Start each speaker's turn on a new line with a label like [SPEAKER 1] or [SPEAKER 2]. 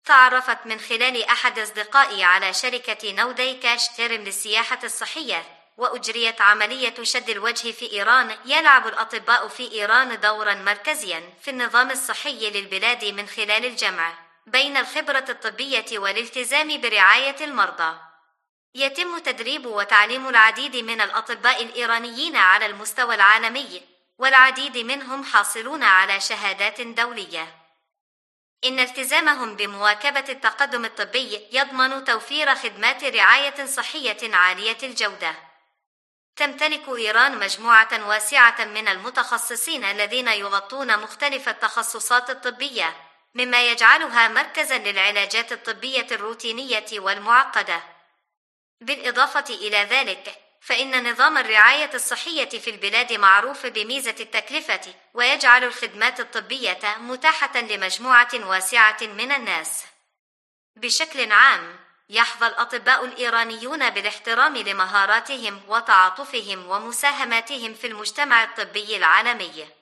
[SPEAKER 1] تعرفت من خلال أحد أصدقائي على شركة نودي كاشترم للسياحة الصحية، وأجريت عملية شد الوجه في إيران. يلعب الأطباء في إيران دورا مركزيا في النظام الصحي للبلاد من خلال الجمع بين الخبرة الطبية والالتزام برعاية المرضى. يتم تدريب وتعليم العديد من الأطباء الإيرانيين على المستوى العالمي، والعديد منهم حاصلون على شهادات دولية. إن التزامهم بمواكبة التقدم الطبي يضمن توفير خدمات رعاية صحية عالية الجودة. تمتلك إيران مجموعة واسعة من المتخصصين الذين يغطون مختلف التخصصات الطبية، مما يجعلها مركزاً للعلاجات الطبية الروتينية والمعقدة. بالإضافة إلى ذلك، فإن نظام الرعاية الصحية في البلاد معروف بميزة التكلفة، ويجعل الخدمات الطبية متاحة لمجموعة واسعة من الناس. بشكل عام، يحظى الأطباء الإيرانيون بالاحترام لمهاراتهم وتعاطفهم ومساهماتهم في المجتمع الطبي العالمي.